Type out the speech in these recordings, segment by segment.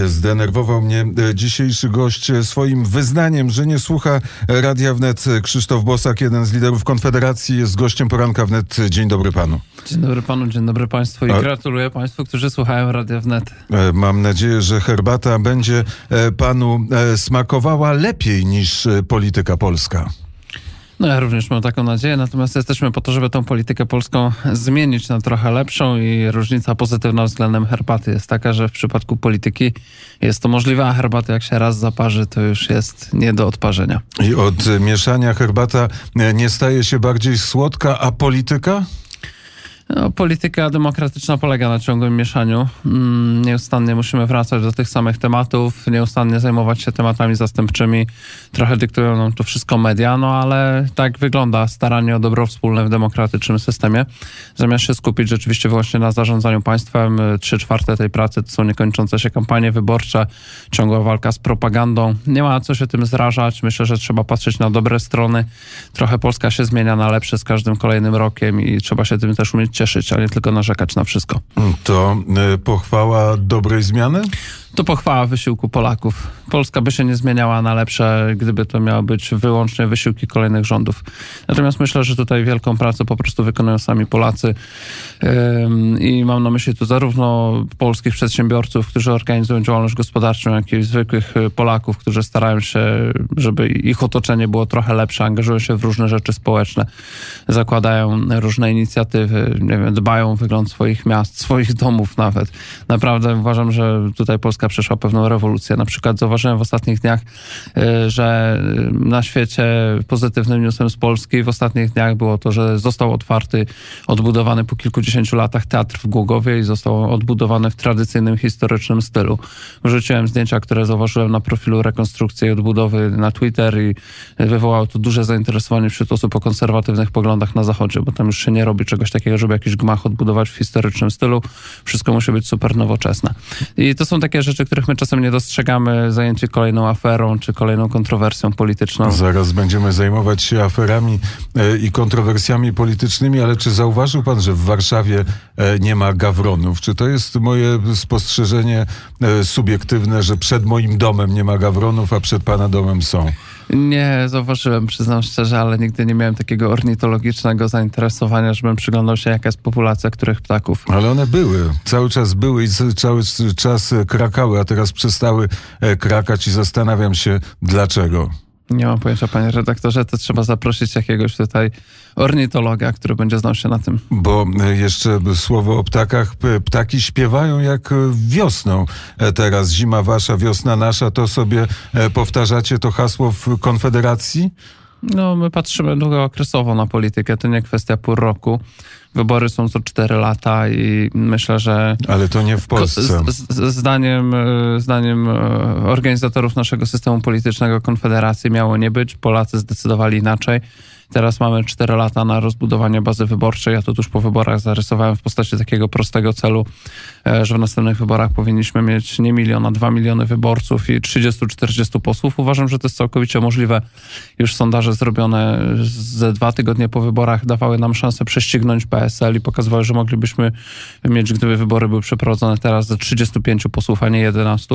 Zdenerwował mnie dzisiejszy gość swoim wyznaniem, że nie słucha Radia Wnet. Krzysztof Bosak, jeden z liderów Konfederacji, jest gościem poranka Wnet. Dzień dobry panu. Dzień dobry panu, dzień dobry państwu i gratuluję państwu, którzy słuchają Radia Wnet. Mam nadzieję, że herbata będzie panu smakowała lepiej niż polityka polska. No ja również mam taką nadzieję, natomiast jesteśmy po to, żeby tą politykę polską zmienić na trochę lepszą i różnica pozytywna względem herbaty jest taka, że w przypadku polityki jest to możliwe, a herbaty jak się raz zaparzy, to już jest nie do odparzenia. I od mieszania herbata nie staje się bardziej słodka, a polityka? No, polityka demokratyczna polega na ciągłym mieszaniu. Nieustannie musimy wracać do tych samych tematów, nieustannie zajmować się tematami zastępczymi. Trochę dyktują nam to wszystko media, no ale tak wygląda staranie o dobro wspólne w demokratycznym systemie. Zamiast się skupić rzeczywiście wyłącznie na zarządzaniu państwem, 3/4 tej pracy to są niekończące się kampanie wyborcze, ciągła walka z propagandą. Nie ma co się tym zrażać. Myślę, że trzeba patrzeć na dobre strony. Trochę Polska się zmienia na lepsze z każdym kolejnym rokiem i trzeba się tym też umieć cieszyć, a nie tylko narzekać na wszystko. To pochwała dobrej zmiany? To pochwała wysiłku Polaków. Polska by się nie zmieniała na lepsze, gdyby to miały być wyłącznie wysiłki kolejnych rządów. Natomiast myślę, że tutaj wielką pracę po prostu wykonują sami Polacy i mam na myśli tu zarówno polskich przedsiębiorców, którzy organizują działalność gospodarczą, jak i zwykłych Polaków, którzy starają się, żeby ich otoczenie było trochę lepsze, angażują się w różne rzeczy społeczne, zakładają różne inicjatywy, nie wiem, dbają o wygląd swoich miast, swoich domów nawet. Naprawdę uważam, że tutaj Polska przeszła pewną rewolucję. Na przykład zauważyłem w ostatnich dniach, że na świecie pozytywnym newsem z Polski w ostatnich dniach było to, że został otwarty, odbudowany po kilkudziesięciu latach teatr w Głogowie i został odbudowany w tradycyjnym, historycznym stylu. Wrzuciłem zdjęcia, które zauważyłem na profilu rekonstrukcji i odbudowy na Twitter i wywołało to duże zainteresowanie wśród osób o konserwatywnych poglądach na Zachodzie, bo tam już się nie robi czegoś takiego, żeby jakiś gmach odbudować w historycznym stylu. Wszystko musi być super nowoczesne. I to są takie rzeczy, których my czasem nie dostrzegamy, zajęci kolejną aferą czy kolejną kontrowersją polityczną. Zaraz będziemy zajmować się aferami i kontrowersjami politycznymi, ale czy zauważył pan, że w Warszawie nie ma gawronów? Czy to jest moje spostrzeżenie subiektywne, że przed moim domem nie ma gawronów, a przed pana domem są? Nie, zauważyłem, przyznam szczerze, ale nigdy nie miałem takiego ornitologicznego zainteresowania, żebym przyglądał się, jaka jest populacja których ptaków. Ale one były, cały czas były i cały czas krakały, a teraz przestały krakać i zastanawiam się, dlaczego. Nie mam pojęcia, panie redaktorze, to trzeba zaprosić jakiegoś tutaj ornitologa, który będzie znał się na tym. Bo jeszcze słowo o ptakach. Ptaki śpiewają jak wiosną. Teraz zima wasza, wiosna nasza. To sobie powtarzacie to hasło w Konfederacji? No, my patrzymy długookresowo na politykę. To nie kwestia pół roku. Wybory są co 4 lata i myślę, że... Ale to nie w Polsce. Zdaniem organizatorów naszego systemu politycznego Konfederacji miało nie być. Polacy zdecydowali inaczej. Teraz mamy 4 lata na rozbudowanie bazy wyborczej. Ja to tuż po wyborach zarysowałem w postaci takiego prostego celu, że w następnych wyborach powinniśmy mieć nie 1 milion, a 2 miliony wyborców i 30-40 posłów. Uważam, że to jest całkowicie możliwe. Już sondaże zrobione ze 2 tygodnie po wyborach dawały nam szansę prześcignąć PSL i pokazywały, że moglibyśmy mieć, gdyby wybory były przeprowadzone teraz, ze 35 posłów, a nie 11.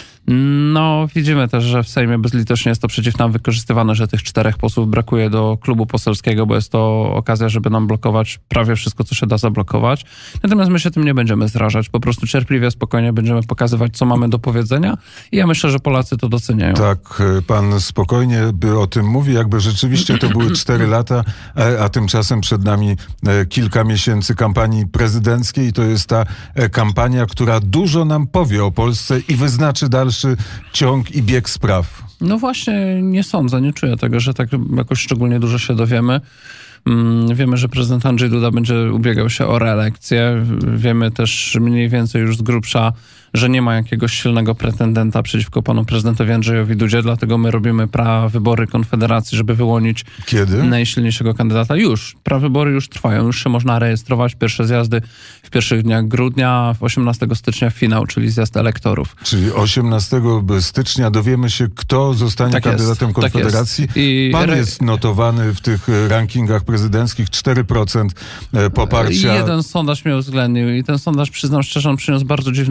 No, widzimy też, że w Sejmie bezlitośnie jest to przeciw nam wykorzystywane, że tych 4 posłów brakuje do klubu poselskiego, bo jest to okazja, żeby nam blokować prawie wszystko, co się da zablokować. Natomiast my się tym nie będziemy zrażać. Po prostu cierpliwie, spokojnie będziemy pokazywać, co mamy do powiedzenia i ja myślę, że Polacy to doceniają. Tak, pan spokojnie o tym mówi, jakby rzeczywiście to były 4 lata, a tymczasem przed nami kilka miesięcy kampanii prezydenckiej i to jest ta kampania, która dużo nam powie o Polsce i wyznaczy dalszy ciąg i bieg spraw. No właśnie nie sądzę, nie czuję tego, że tak jakoś szczególnie dużo się dowiemy. Wiemy, że prezydent Andrzej Duda będzie ubiegał się o reelekcję. Wiemy też mniej więcej już z grubsza, że nie ma jakiegoś silnego pretendenta przeciwko panu prezydentowi Andrzejowi Dudzie, dlatego my robimy prawybory Konfederacji, żeby wyłonić najsilniejszego kandydata. Już. Prawybory już trwają, już się można rejestrować. Pierwsze zjazdy w pierwszych dniach grudnia, 18 stycznia finał, czyli zjazd elektorów. Czyli 18 stycznia dowiemy się, kto zostanie kandydatem Konfederacji. Tak jest. Pan jest notowany w tych rankingach prezydenckich 4% poparcia. Jeden sondaż mnie uwzględnił i ten sondaż, przyznam szczerze, on przyniósł bardzo dziwne wyniki,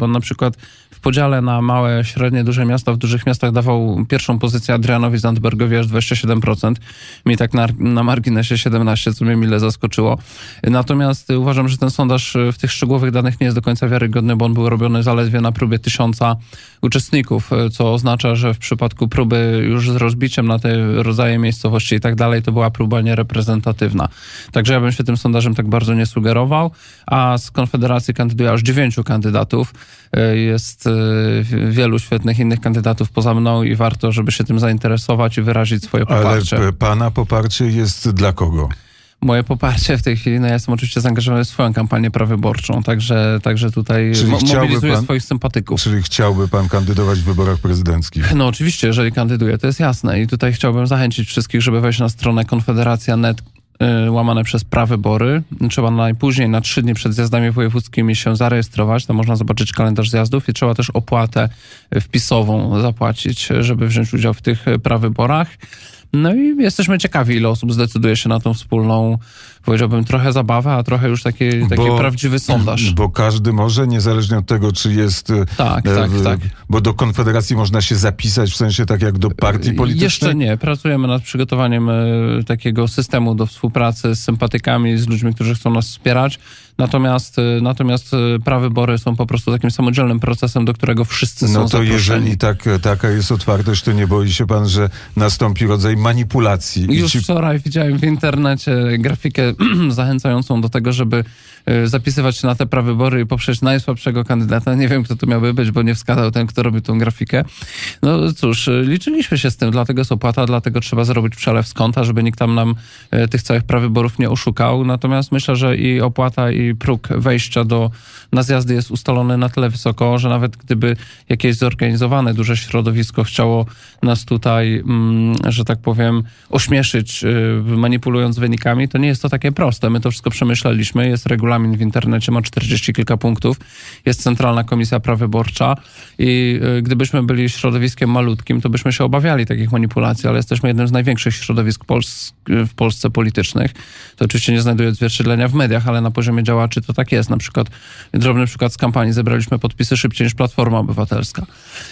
bo na przykład w podziale na małe, średnie, duże miasta, w dużych miastach dawał pierwszą pozycję Adrianowi Zandbergowi aż 27%. Mi tak na marginesie 17%, co mnie mile zaskoczyło. Natomiast uważam, że ten sondaż w tych szczegółowych danych nie jest do końca wiarygodny, bo on był robiony zaledwie na próbie 1000 uczestników, co oznacza, że w przypadku próby już z rozbiciem na te rodzaje miejscowości i tak dalej, to była próba niereprezentatywna. Także ja bym się tym sondażem tak bardzo nie sugerował, a z Konfederacji kandyduje aż 9 kandydatów. Jest wielu świetnych innych kandydatów poza mną i warto, żeby się tym zainteresować i wyrazić swoje poparcie. Ale pana poparcie jest dla kogo? Moje poparcie w tej chwili, ja jestem oczywiście zaangażowany w swoją kampanię prawyborczą, także tutaj mobilizuję swoich sympatyków. Czyli chciałby pan kandydować w wyborach prezydenckich? No oczywiście, jeżeli kandyduję, to jest jasne. I tutaj chciałbym zachęcić wszystkich, żeby wejść na stronę konfederacja.net łamane przez prawybory. Trzeba najpóźniej na 3 dni przed zjazdami wojewódzkimi się zarejestrować. Tam można zobaczyć kalendarz zjazdów i trzeba też opłatę wpisową zapłacić, żeby wziąć udział w tych prawyborach. No i jesteśmy ciekawi, ile osób zdecyduje się na tą wspólną, powiedziałbym, trochę zabawę, a trochę już taki prawdziwy sondaż. Bo każdy może, niezależnie od tego, czy jest... Tak. Bo do Konfederacji można się zapisać, w sensie tak jak do partii politycznej? Jeszcze nie. Pracujemy nad przygotowaniem takiego systemu do współpracy z sympatykami, z ludźmi, którzy chcą nas wspierać. Natomiast prawybory są po prostu takim samodzielnym procesem, do którego wszyscy są zaproszeni. Jeżeli taka jest otwartość, to nie boi się pan, że nastąpi rodzaj manipulacji? Już wczoraj widziałem w internecie grafikę zachęcającą do tego, żeby zapisywać się na te prawybory i poprzeć najsłabszego kandydata. Nie wiem, kto to miałby być, bo nie wskazał ten, kto robił tą grafikę. No cóż, liczyliśmy się z tym, dlatego jest opłata, dlatego trzeba zrobić przelew z konta, żeby nikt tam nam tych całych prawyborów nie oszukał. Natomiast myślę, że i opłata, i próg wejścia na zjazdy jest ustalony na tyle wysoko, że nawet gdyby jakieś zorganizowane duże środowisko chciało nas tutaj, że tak powiem, ośmieszyć, manipulując wynikami, to nie jest to takie proste. My to wszystko przemyśleliśmy, jest regulamin w internecie, ma 40 kilka punktów, jest Centralna Komisja Prawyborcza i gdybyśmy byli środowiskiem malutkim, to byśmy się obawiali takich manipulacji, ale jesteśmy jednym z największych środowisk w Polsce politycznych. To oczywiście nie znajduje odzwierciedlenia w mediach, ale na poziomie działaczy to tak jest. Na przykład, drobny przykład z kampanii, zebraliśmy podpisy szybciej niż Platforma Obywatelska.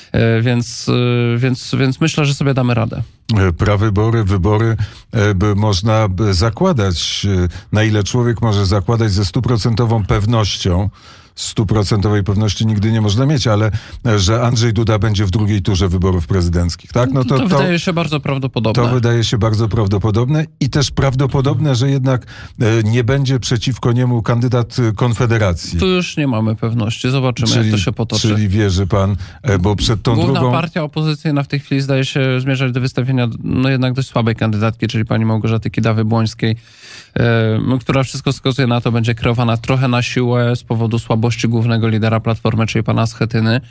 Więc myślę, że sobie damy radę. Wybory można zakładać, na ile człowiek może zakładać ze 100% pewnością. 100% pewności nigdy nie można mieć, ale że Andrzej Duda będzie w drugiej turze wyborów prezydenckich, tak? No to wydaje się bardzo prawdopodobne. To wydaje się bardzo prawdopodobne i też prawdopodobne, że jednak nie będzie przeciwko niemu kandydat Konfederacji. Tu już nie mamy pewności. Zobaczymy, jak to się potoczy. Czyli wierzy pan, bo przed tą Główna drugą... partia opozycyjna w tej chwili zdaje się zmierzać do wystawienia jednak dość słabej kandydatki, czyli pani Małgorzaty Kidawy-Błońskiej, która wszystko wskazuje na to, będzie kreowana trochę na siłę z powodu słabości głównego lidera Platformy, czyli pana Schetyny.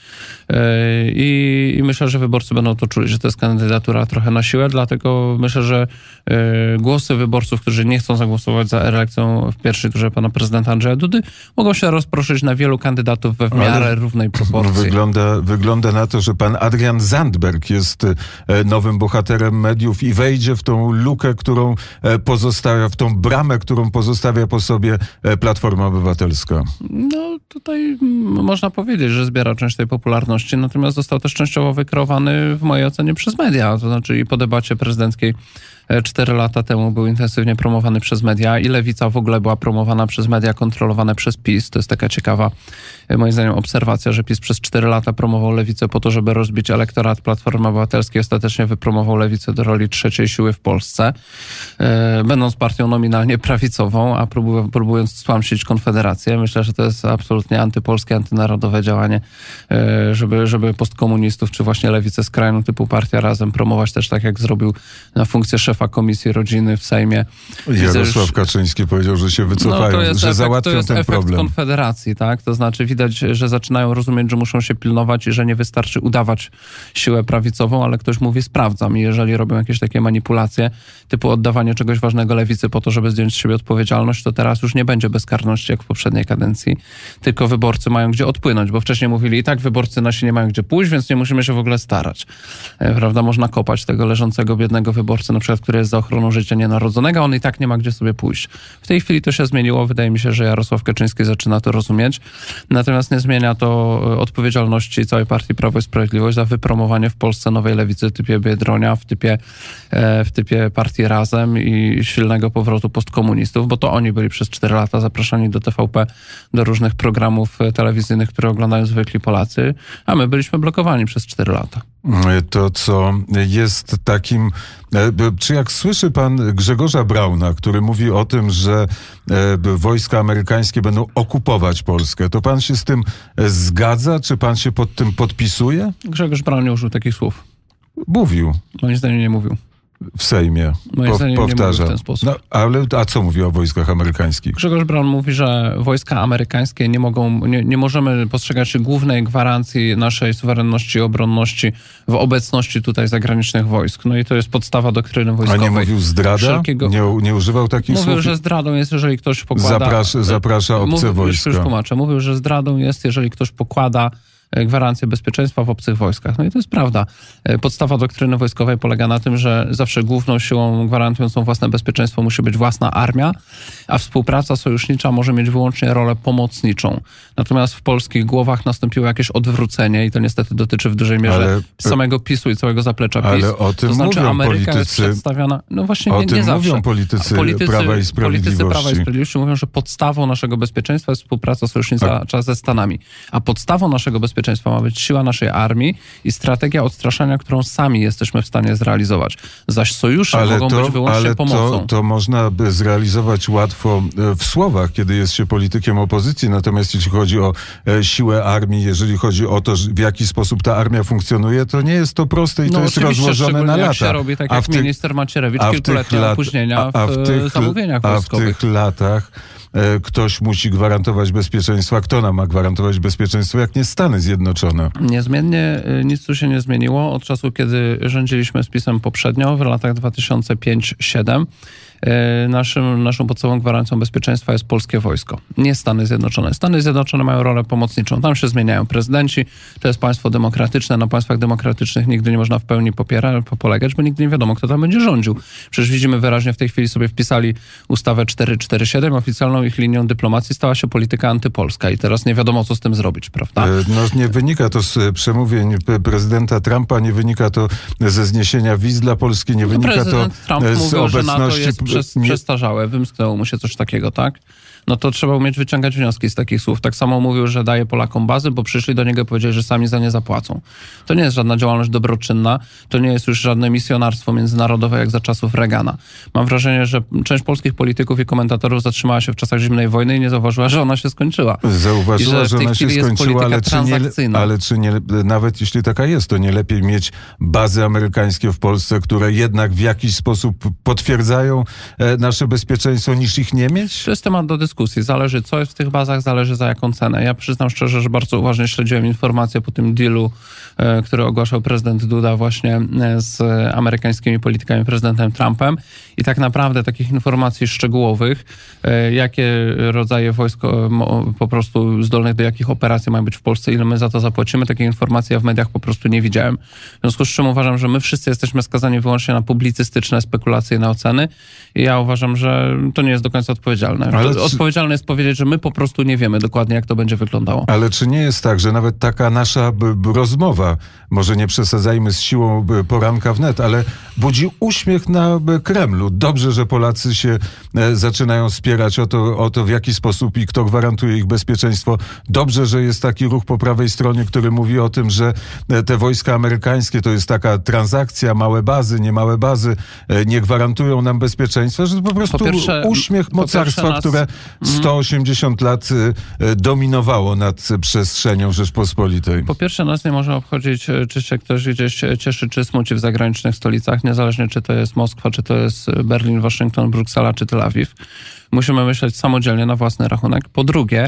I myślę, że wyborcy będą to czuli, że to jest kandydatura trochę na siłę, dlatego myślę, że głosy wyborców, którzy nie chcą zagłosować za reelekcją w pierwszej turze pana prezydenta Andrzeja Dudy, mogą się rozproszyć na wielu kandydatów we w miarę równej proporcji. Wygląda na to, że pan Adrian Zandberg jest nowym bohaterem mediów i wejdzie w tą lukę, którą pozostawia, w tą bramę, którą pozostawia po sobie Platforma Obywatelska. No tutaj można powiedzieć, że zbiera część tej popularności, natomiast został też częściowo wykreowany w mojej ocenie przez media, to znaczy i po debacie prezydenckiej 4 lata temu był intensywnie promowany przez media i Lewica w ogóle była promowana przez media kontrolowane przez PiS. To jest taka ciekawa, moim zdaniem, obserwacja, że PiS przez 4 lata promował Lewicę po to, żeby rozbić elektorat Platformy Obywatelskiej. Ostatecznie wypromował Lewicę do roli trzeciej siły w Polsce, będąc partią nominalnie prawicową, a próbując stłamsić Konfederację. Myślę, że to jest absolutnie antypolskie, antynarodowe działanie, żeby postkomunistów, czy właśnie lewicę skrajną typu Partia Razem promować też tak, jak zrobił na funkcję szefa Komisji Rodziny w Sejmie. Jarosław Kaczyński powiedział, że się wycofają, że załatwią ten problem. Konfederacji, tak? To znaczy widać, że zaczynają rozumieć, że muszą się pilnować i że nie wystarczy udawać siłę prawicową, ale ktoś mówi sprawdzam i jeżeli robią jakieś takie manipulacje typu oddawanie czegoś ważnego lewicy po to, żeby zdjąć z siebie odpowiedzialność, to teraz już nie będzie bezkarności jak w poprzedniej kadencji, tylko wyborcy mają gdzie odpłynąć, bo wcześniej mówili i tak wyborcy nasi nie mają gdzie pójść, więc nie musimy się w ogóle starać. Prawda? Można kopać tego leżącego biednego wyborcy, na przykład, który jest za ochroną życia nienarodzonego, on i tak nie ma gdzie sobie pójść. W tej chwili to się zmieniło, wydaje mi się, że Jarosław Kaczyński zaczyna to rozumieć, natomiast nie zmienia to odpowiedzialności całej partii Prawo i Sprawiedliwość za wypromowanie w Polsce nowej lewicy w typie Biedronia, w typie partii Razem i silnego powrotu postkomunistów, bo to oni byli przez 4 lata zapraszani do TVP, do różnych programów telewizyjnych, które oglądają zwykli Polacy, a my byliśmy blokowani przez 4 lata. To, co jest takim... Czy jak słyszy pan Grzegorza Brauna, który mówi o tym, że wojska amerykańskie będą okupować Polskę, to pan się z tym zgadza? Czy pan się pod tym podpisuje? Grzegorz Braun nie użył takich słów. Mówił. Moim zdaniem nie mówił. W Sejmie. Moim zdaniem Powtarza. Nie mówił w ten sposób. A co mówi o wojskach amerykańskich? Grzegorz Braun mówi, że wojska amerykańskie nie możemy postrzegać głównej gwarancji naszej suwerenności i obronności w obecności tutaj zagranicznych wojsk. No i to jest podstawa doktryny wojskowej. A nie mówił zdrada? Nie używał takich słów? Mówił, że zdradą jest, jeżeli ktoś pokłada... Zaprasza obce wojska. Już tłumaczę. Mówił, że zdradą jest, jeżeli ktoś pokłada gwarancję bezpieczeństwa w obcych wojskach. No i to jest prawda. Podstawa doktryny wojskowej polega na tym, że zawsze główną siłą gwarantującą własne bezpieczeństwo musi być własna armia, a współpraca sojusznicza może mieć wyłącznie rolę pomocniczą. Natomiast w polskich głowach nastąpiło jakieś odwrócenie i to niestety dotyczy w dużej mierze samego PiS-u i całego zaplecza PiS. Ale o tym to znaczy mówią Ameryka politycy. Jest przedstawiana... No właśnie o nie tym zawsze. Mówią politycy Prawa i Sprawiedliwości. Politycy Prawa i Sprawiedliwości mówią, że podstawą naszego bezpieczeństwa jest współpraca sojusznicza ze Stanami. A podstawą naszego bezpieczeństwa ma być siła naszej armii i strategia odstraszania, którą sami jesteśmy w stanie zrealizować. Zaś sojusze mogą być wyłącznie pomocą. To można by zrealizować łatwo w słowach, kiedy jest się politykiem opozycji, natomiast jeśli chodzi o siłę armii, jeżeli chodzi o to, w jaki sposób ta armia funkcjonuje, to nie jest to proste i to jest rozłożone na lata. Jak się robi, tak jak minister Macierewicz, kilkuletnie opóźnienia w zamówieniach wojskowych. A w tych latach ktoś musi gwarantować bezpieczeństwo. A kto nam ma gwarantować bezpieczeństwo, jak nie Stany Zjednoczone? Niezmiennie nic tu się nie zmieniło od czasu, kiedy rządziliśmy z PiS-em poprzednio, w latach 2005-2007. Naszą podstawową gwarancją bezpieczeństwa jest polskie wojsko, nie Stany Zjednoczone. Stany Zjednoczone mają rolę pomocniczą. Tam się zmieniają prezydenci, to jest państwo demokratyczne. Na państwach demokratycznych nigdy nie można w pełni polegać, bo nigdy nie wiadomo, kto tam będzie rządził. Przecież widzimy wyraźnie, w tej chwili sobie wpisali ustawę 447, oficjalną ich linią dyplomacji stała się polityka antypolska i teraz nie wiadomo, co z tym zrobić, prawda? No nie wynika to z przemówień prezydenta Trumpa, nie wynika to ze zniesienia wiz dla Polski, nie wynika to Trump z mówił, obecności... że NATO jest przestarzałe, wymsknęło mu się coś takiego, tak? No to trzeba umieć wyciągać wnioski z takich słów. Tak samo mówił, że daje Polakom bazy, bo przyszli do niego i powiedzieli, że sami za nie zapłacą. To nie jest żadna działalność dobroczynna, to nie jest już żadne misjonarstwo międzynarodowe jak za czasów Reagana. Mam wrażenie, że część polskich polityków i komentatorów zatrzymała się w czasach zimnej wojny i nie zauważyła, że ona się skończyła. Zauważyła, że ona się skończyła, ale czy nie, nawet jeśli taka jest, to nie lepiej mieć bazy amerykańskie w Polsce, które jednak w jakiś sposób potwierdzają nasze bezpieczeństwo, niż ich nie mieć? To jest temat do dyskusji. Zależy, co jest w tych bazach, zależy za jaką cenę. Ja przyznam szczerze, że bardzo uważnie śledziłem informacje po tym dealu, który ogłaszał prezydent Duda właśnie z amerykańskimi politykami, prezydentem Trumpem i tak naprawdę takich informacji szczegółowych, jakie rodzaje wojsk po prostu zdolnych do jakich operacji mają być w Polsce, ile my za to zapłacimy, takich informacji ja w mediach po prostu nie widziałem. W związku z czym uważam, że my wszyscy jesteśmy skazani wyłącznie na publicystyczne, spekulacyjne oceny i ja uważam, że to nie jest do końca odpowiedzialne. Odpowiedzialne jest powiedzieć, że my po prostu nie wiemy dokładnie, jak to będzie wyglądało. Ale czy nie jest tak, że nawet taka nasza rozmowa, może nie przesadzajmy z siłą poranka wnet, ale budzi uśmiech na Kremlu. Dobrze, że Polacy się zaczynają spierać o to, w jaki sposób i kto gwarantuje ich bezpieczeństwo. Dobrze, że jest taki ruch po prawej stronie, który mówi o tym, że te wojska amerykańskie to jest taka transakcja, małe bazy, nie małe bazy, nie gwarantują nam bezpieczeństwa, że to po prostu uśmiech mocarstwa, które 180 lat dominowało nad przestrzenią Rzeczpospolitej. Po pierwsze, nas nie może obchodzić, czy się ktoś gdzieś cieszy, czy smuci w zagranicznych stolicach, niezależnie czy to jest Moskwa, czy to jest Berlin, Waszyngton, Bruksela, czy Tel Awiw. Musimy myśleć samodzielnie na własny rachunek. Po drugie,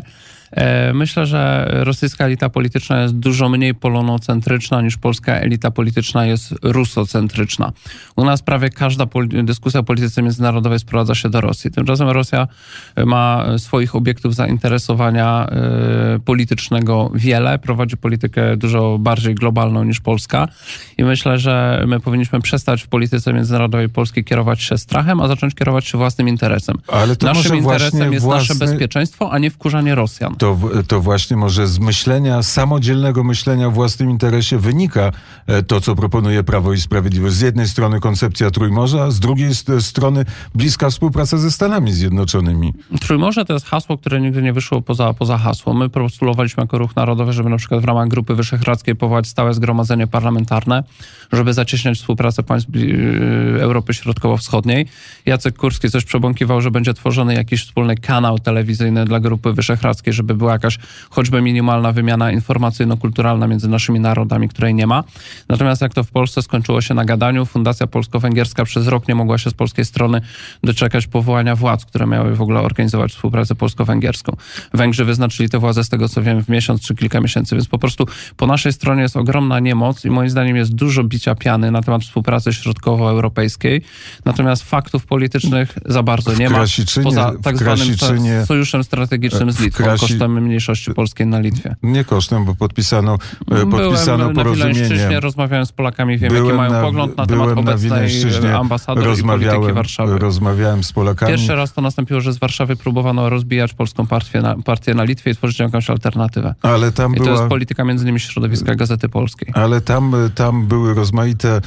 Myślę, że rosyjska elita polityczna jest dużo mniej polonocentryczna niż polska elita polityczna jest rusocentryczna. U nas prawie każda dyskusja o polityce międzynarodowej sprowadza się do Rosji. Tymczasem Rosja ma swoich obiektów zainteresowania politycznego wiele, prowadzi politykę dużo bardziej globalną niż Polska i myślę, że my powinniśmy przestać w polityce międzynarodowej Polski kierować się strachem, a zacząć kierować się własnym interesem. Ale to naszym interesem jest nasze bezpieczeństwo, a nie wkurzanie Rosjan. To właśnie może z myślenia, samodzielnego myślenia o własnym interesie wynika to, co proponuje Prawo i Sprawiedliwość. Z jednej strony koncepcja Trójmorza, a z drugiej strony bliska współpraca ze Stanami Zjednoczonymi. Trójmorze to jest hasło, które nigdy nie wyszło poza hasło. My postulowaliśmy jako Ruch Narodowy, żeby na przykład w ramach Grupy Wyszehradzkiej powołać stałe zgromadzenie parlamentarne, żeby zacieśniać współpracę państw Europy Środkowo-Wschodniej. Jacek Kurski coś przebąkiwał, że będzie tworzony jakiś wspólny kanał telewizyjny dla Grupy Wyszehradzkiej, żeby była jakaś choćby minimalna wymiana informacyjno-kulturalna między naszymi narodami, której nie ma. Natomiast jak to w Polsce skończyło się na gadaniu, Fundacja Polsko-Węgierska przez rok nie mogła się z polskiej strony doczekać powołania władz, które miały w ogóle organizować współpracę polsko-węgierską. Węgrzy wyznaczyli te władze, z tego co wiem, w miesiąc czy kilka miesięcy, więc po prostu po naszej stronie jest ogromna niemoc i moim zdaniem jest dużo bicia piany na temat współpracy środkowoeuropejskiej. Natomiast faktów politycznych za bardzo nie ma, poza tak zwanym sojuszem strategicznym z Litwą, kosztem mniejszości polskiej na Litwie. Nie kosztem, bo podpisano porozumienie. Rozmawiałem z Polakami, wiem jaki mają pogląd na temat obecnej ambasador i polityki Warszawy. Rozmawiałem z Polakami. Pierwszy raz to nastąpiło, że z Warszawy próbowano rozbijać polską partię na Litwie i tworzyć jakąś alternatywę. Ale tam to jest polityka między innymi środowiska Gazety Polskiej. Ale tam były rozmaite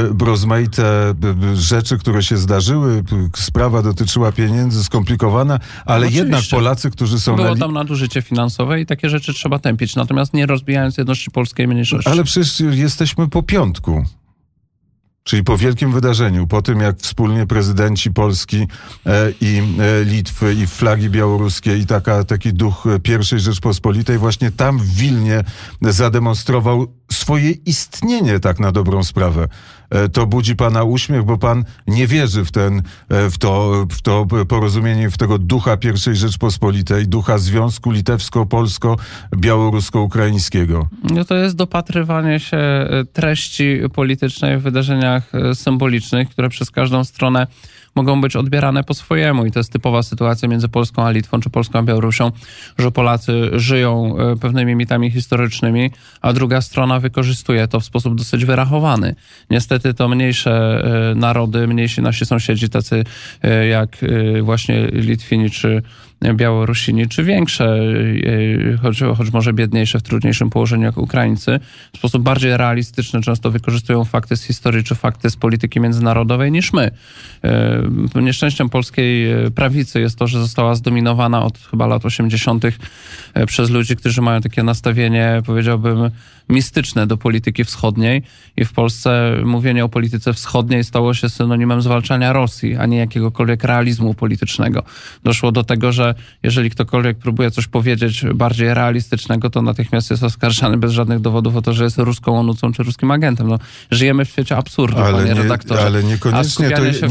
rzeczy, które się zdarzyły. Sprawa dotyczyła pieniędzy, skomplikowana, ale jednak Polacy, którzy są... Było tam nadużycie finansowe i takie rzeczy trzeba tępić, natomiast nie rozbijając jedności polskiej mniejszości. Ale przecież jesteśmy po piątku. Czyli po wielkim wydarzeniu, po tym jak wspólnie prezydenci Polski i Litwy i flagi białoruskie i taki duch I Rzeczpospolitej właśnie tam w Wilnie zademonstrował swoje istnienie tak na dobrą sprawę. To budzi pana uśmiech, bo pan nie wierzy w to porozumienie, w tego ducha I Rzeczpospolitej, ducha Związku Litewsko-Polsko-Białorusko-Ukraińskiego. No to jest dopatrywanie się treści politycznej w wydarzeniach symbolicznych, które przez każdą stronę mogą być odbierane po swojemu i to jest typowa sytuacja między Polską a Litwą, czy Polską a Białorusią, że Polacy żyją pewnymi mitami historycznymi, a druga strona wykorzystuje to w sposób dosyć wyrachowany. Niestety to mniejsze narody, mniejsi nasi sąsiedzi, tacy jak właśnie Litwini, czy Białorusini, czy większe, choć może biedniejsze, w trudniejszym położeniu jak Ukraińcy, w sposób bardziej realistyczny często wykorzystują fakty z historii czy fakty z polityki międzynarodowej niż my. Nieszczęściem polskiej prawicy jest to, że została zdominowana od chyba lat 80. przez ludzi, którzy mają takie nastawienie, powiedziałbym, mistyczne do polityki wschodniej i w Polsce mówienie o polityce wschodniej stało się synonimem zwalczania Rosji, a nie jakiegokolwiek realizmu politycznego. Doszło do tego, że jeżeli ktokolwiek próbuje coś powiedzieć bardziej realistycznego, to natychmiast jest oskarżany bez żadnych dowodów o to, że jest ruską onucą czy ruskim agentem. No, żyjemy w świecie absurdu, panie redaktorze. Ale niekoniecznie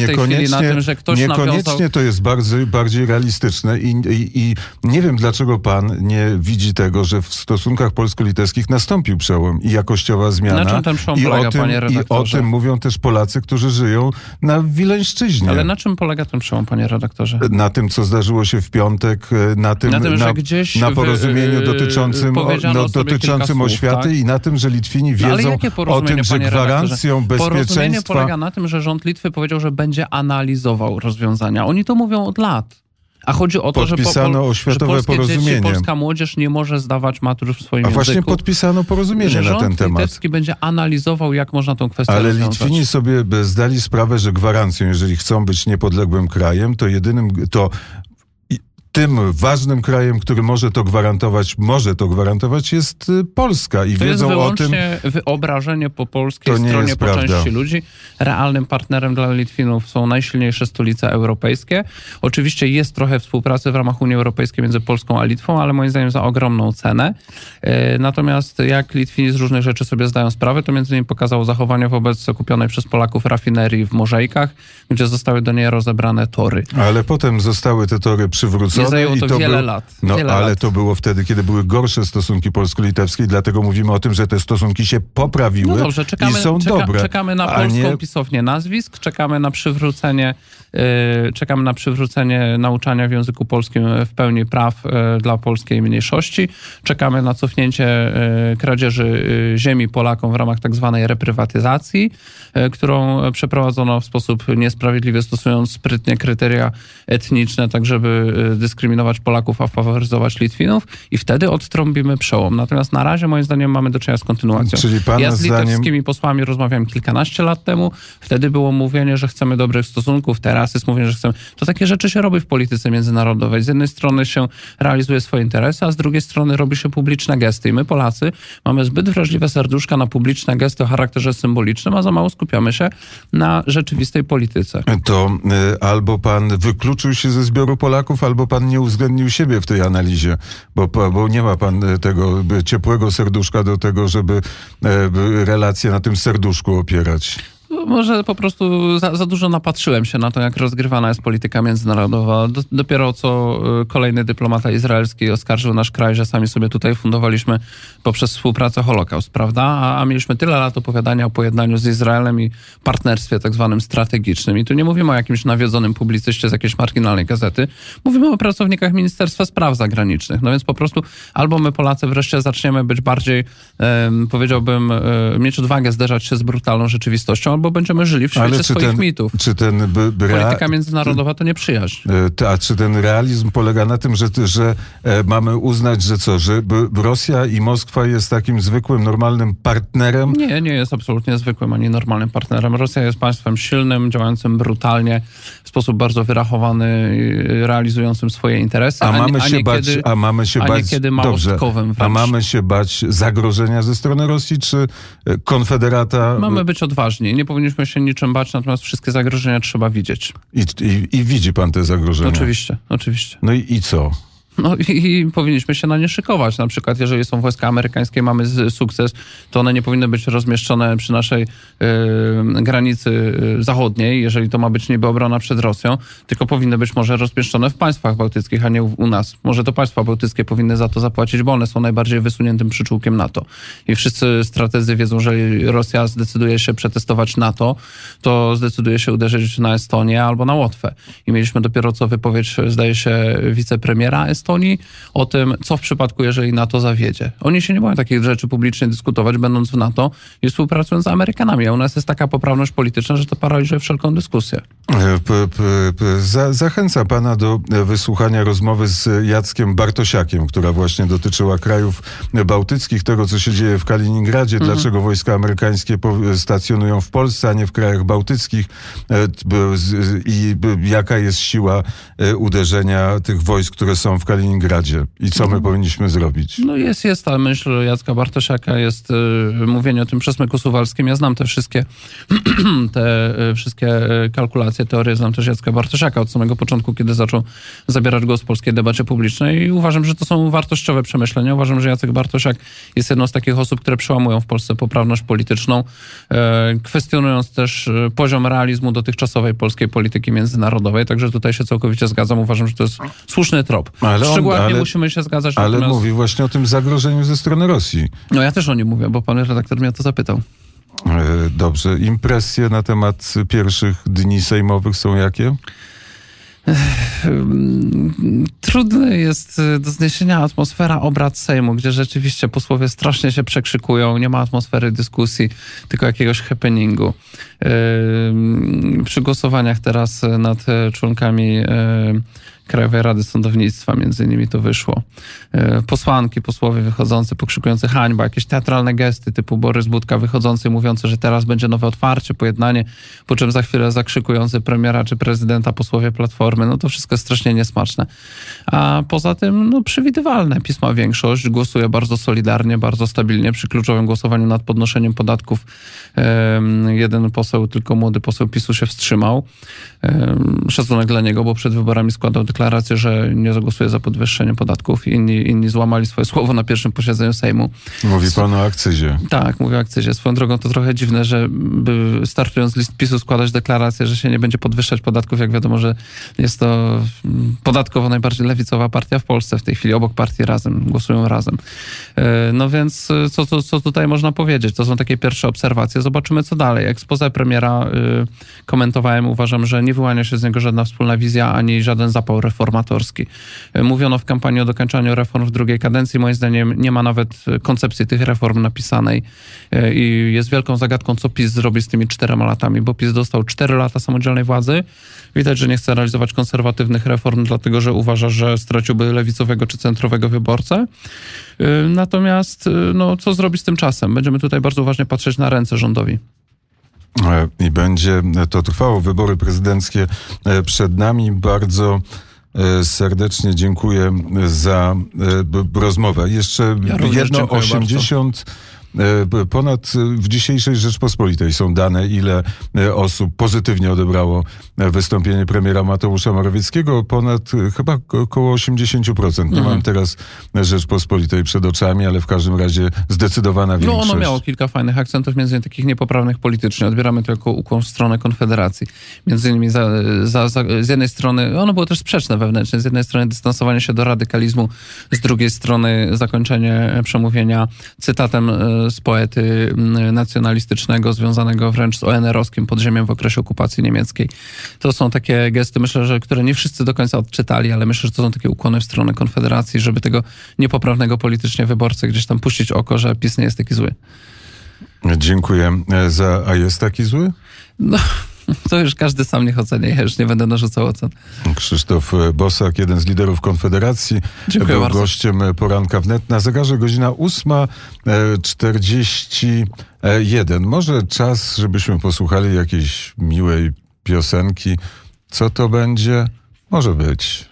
to jest bardziej realistyczne i nie wiem, dlaczego pan nie widzi tego, że w stosunkach polsko-litewskich nastąpił przełom i jakościowa zmiana. Na czym ten przełom polega, panie redaktorze? I o tym mówią też Polacy, którzy żyją na Wileńszczyźnie. Ale na czym polega ten przełom, panie redaktorze? Na tym, co zdarzyło się w piątek, na porozumieniu dotyczącym oświaty, tak? I na tym, że Litwini wiedzą o tym, że gwarancją bezpieczeństwa... Porozumienie polega na tym, że rząd Litwy powiedział, że będzie analizował rozwiązania. Oni to mówią od lat. A chodzi o to, że polskie dzieci, polska młodzież nie może zdawać matur w swoim języku. A właśnie podpisano porozumienie na ten temat. Rząd litewski będzie analizował, jak można tą kwestię rozwiązać. Ale Litwini sobie zdali sprawę, że gwarancją, jeżeli chcą być niepodległym krajem, tym ważnym krajem, który może to gwarantować jest Polska. I to wiedzą jest o tym. Wyobrażenie po polskiej stronie, po części ludzi. Realnym partnerem dla Litwinów są najsilniejsze stolice europejskie. Oczywiście jest trochę współpracy w ramach Unii Europejskiej między Polską a Litwą, ale moim zdaniem za ogromną cenę. Natomiast jak Litwini z różnych rzeczy sobie zdają sprawę, to między innymi pokazało zachowanie wobec kupionej przez Polaków rafinerii w Morzejkach, gdzie zostały do niej rozebrane tory. Ale potem zostały te tory przywrócone. odwrócone. I zajęło to wiele lat. No, wiele ale lat. to było wtedy, kiedy były gorsze stosunki polsko-litewskie i dlatego mówimy o tym, że te stosunki się poprawiły No dobrze, i są dobre. Czekamy na polską pisownię nazwisk, czekamy na przywrócenie nauczania w języku polskim w pełni praw dla polskiej mniejszości. Czekamy na cofnięcie kradzieży ziemi Polakom w ramach tak zwanej reprywatyzacji, którą przeprowadzono w sposób niesprawiedliwy, stosując sprytnie kryteria etniczne, tak żeby dyskryminować Polaków, a faworyzować Litwinów i wtedy odtrąbimy przełom. Natomiast na razie moim zdaniem mamy do czynienia z kontynuacją. Czyli ja z litewskimi posłami rozmawiałem kilkanaście lat temu. Wtedy było mówienie, że chcemy dobrych stosunków. Teraz jest mówienie, że chcemy... To takie rzeczy się robi w polityce międzynarodowej. Z jednej strony się realizuje swoje interesy, a z drugiej strony robi się publiczne gesty. I my Polacy mamy zbyt wrażliwe serduszka na publiczne gesty o charakterze symbolicznym, a za mało skupiamy się na rzeczywistej polityce. To albo pan wykluczył się ze zbioru Polaków, albo pan nie uwzględnił siebie w tej analizie, bo nie ma pan tego ciepłego serduszka do tego, żeby relacje na tym serduszku opierać. Może po prostu za dużo napatrzyłem się na to, jak rozgrywana jest polityka międzynarodowa. Dopiero co kolejny dyplomata izraelski oskarżył nasz kraj, że sami sobie tutaj fundowaliśmy poprzez współpracę Holokaust, prawda? A mieliśmy tyle lat opowiadania o pojednaniu z Izraelem i partnerstwie tak zwanym strategicznym. I tu nie mówimy o jakimś nawiedzonym publicyście z jakiejś marginalnej gazety. Mówimy o pracownikach Ministerstwa Spraw Zagranicznych. No więc po prostu albo my Polacy wreszcie zaczniemy być bardziej, powiedziałbym, mieć odwagę zderzać się z brutalną rzeczywistością, albo będziemy żyli w świecie swoich mitów. Polityka międzynarodowa to nie przyjaźń. A czy ten realizm polega na tym, że mamy uznać, że Rosja i Moskwa jest takim zwykłym, normalnym partnerem? Nie jest absolutnie zwykłym ani normalnym partnerem. Rosja jest państwem silnym, działającym brutalnie, w sposób bardzo wyrachowany, realizującym swoje interesy, a niekiedy małostkowym. A mamy się bać zagrożenia ze strony Rosji, czy konfederata? Mamy być odważni. Nie powinniśmy się niczym bać, natomiast wszystkie zagrożenia trzeba widzieć. I widzi pan te zagrożenia? Oczywiście. No i co? No i powinniśmy się na nie szykować. Na przykład, jeżeli są wojska amerykańskie, mamy sukces, to one nie powinny być rozmieszczone przy naszej granicy zachodniej, jeżeli to ma być niby obrona przed Rosją, tylko powinny być może rozmieszczone w państwach bałtyckich, a nie u nas. Może to państwa bałtyckie powinny za to zapłacić, bo one są najbardziej wysuniętym przyczółkiem NATO. I wszyscy strategzy wiedzą, że jeżeli Rosja zdecyduje się przetestować NATO, to zdecyduje się uderzyć na Estonię albo na Łotwę. I mieliśmy dopiero co wypowiedź, zdaje się, wicepremiera Estonii o tym, co w przypadku, jeżeli NATO zawiedzie. Oni się nie boją takich rzeczy publicznie dyskutować, będąc w NATO i współpracując z Amerykanami. A u nas jest taka poprawność polityczna, że to paraliżuje wszelką dyskusję. Zachęcam pana do wysłuchania rozmowy z Jackiem Bartosiakiem, która właśnie dotyczyła krajów bałtyckich, tego, co się dzieje w Kaliningradzie, dlaczego wojska amerykańskie stacjonują w Polsce, a nie w krajach bałtyckich i jaka jest siła uderzenia tych wojsk, które są w Kaliningradzie i co my powinniśmy zrobić? No jest ta myśl Jacka Bartosiaka, jest mówienie o tym przesmyku suwalskim. Ja znam te wszystkie kalkulacje, teorie, znam też Jacka Bartosiaka od samego początku, kiedy zaczął zabierać głos w polskiej debacie publicznej i uważam, że to są wartościowe przemyślenia. Uważam, że Jacek Bartosiak jest jedną z takich osób, które przełamują w Polsce poprawność polityczną, kwestionując też poziom realizmu dotychczasowej polskiej polityki międzynarodowej, także tutaj się całkowicie zgadzam. Uważam, że to jest słuszny trop. Szczególnie musimy się zgadzać. Ale mówi właśnie o tym zagrożeniu ze strony Rosji. No ja też o nim mówię, bo pan redaktor mnie o to zapytał. Dobrze. Impresje na temat pierwszych dni sejmowych są jakie? Trudne jest do zniesienia atmosfera obrad Sejmu, gdzie rzeczywiście posłowie strasznie się przekrzykują, nie ma atmosfery dyskusji, tylko jakiegoś happeningu. Przy głosowaniach teraz nad członkami Krajowej Rady Sądownictwa, między innymi to wyszło. Posłanki, posłowie wychodzący, pokrzykujący hańba, jakieś teatralne gesty typu Borys Budka wychodzący, mówiący, że teraz będzie nowe otwarcie, pojednanie, po czym za chwilę zakrzykujący premiera czy prezydenta posłowie Platformy. No to wszystko jest strasznie niesmaczne. A poza tym, przewidywalne. PiS ma większość, głosuje bardzo solidarnie, bardzo stabilnie. Przy kluczowym głosowaniu nad podnoszeniem podatków jeden poseł, tylko młody poseł PiS-u się wstrzymał. Szacunek dla niego, bo przed wyborami składał deklarację deklarację, że nie zagłosuje za podwyższeniem podatków. Inni złamali swoje słowo na pierwszym posiedzeniu Sejmu. Mówi pan o akcyzie. Tak, mówię o akcyzie. Swoją drogą to trochę dziwne, żeby startując z list PiS-u składać deklarację, że się nie będzie podwyższać podatków, jak wiadomo, że jest to podatkowo najbardziej lewicowa partia w Polsce w tej chwili. Obok partii Razem, głosują Razem. No więc co tutaj można powiedzieć? To są takie pierwsze obserwacje. Zobaczymy, co dalej. Exposé premiera komentowałem. Uważam, że nie wyłania się z niego żadna wspólna wizja, ani żaden zapał reformatorski. Mówiono w kampanii o dokończaniu reform w drugiej kadencji. Moim zdaniem nie ma nawet koncepcji tych reform napisanej i jest wielką zagadką, co PiS zrobi z tymi 4 latami, bo PiS dostał 4 lata samodzielnej władzy. Widać, że nie chce realizować konserwatywnych reform, dlatego że uważa, że straciłby lewicowego czy centrowego wyborcę. Natomiast co zrobi z tym czasem? Będziemy tutaj bardzo uważnie patrzeć na ręce rządowi. I będzie to trwało. Wybory prezydenckie przed nami. Bardzo serdecznie dziękuję za rozmowę. Jeszcze jedno 80... Ponad w dzisiejszej Rzeczpospolitej są dane, ile osób pozytywnie odebrało wystąpienie premiera Mateusza Morawieckiego. Ponad chyba około 80%. Nie mam teraz Rzeczpospolitej przed oczami, ale w każdym razie zdecydowana większość. Ono miało kilka fajnych akcentów, między innymi takich niepoprawnych politycznie. Odbieramy to jako ukłon w stronę Konfederacji. Między innymi z jednej strony, ono było też sprzeczne wewnętrznie, z jednej strony dystansowanie się do radykalizmu, z drugiej strony zakończenie przemówienia cytatem z poety nacjonalistycznego, związanego wręcz z ONR-owskim podziemiem w okresie okupacji niemieckiej. To są takie gesty, myślę, że które nie wszyscy do końca odczytali, ale myślę, że to są takie ukłony w stronę Konfederacji, żeby tego niepoprawnego politycznie wyborcy gdzieś tam puścić oko, że PiS nie jest taki zły. Dziękuję. A jest taki zły? No, to już każdy sam niech ocenia, ja już nie będę narzucał ocen. Krzysztof Bosak, jeden z liderów Konfederacji, Dziękuję był bardzo. gościem Poranka Wnet. Na zegarze godzina 8:41. Może czas, żebyśmy posłuchali jakiejś miłej piosenki. Co to będzie? Może być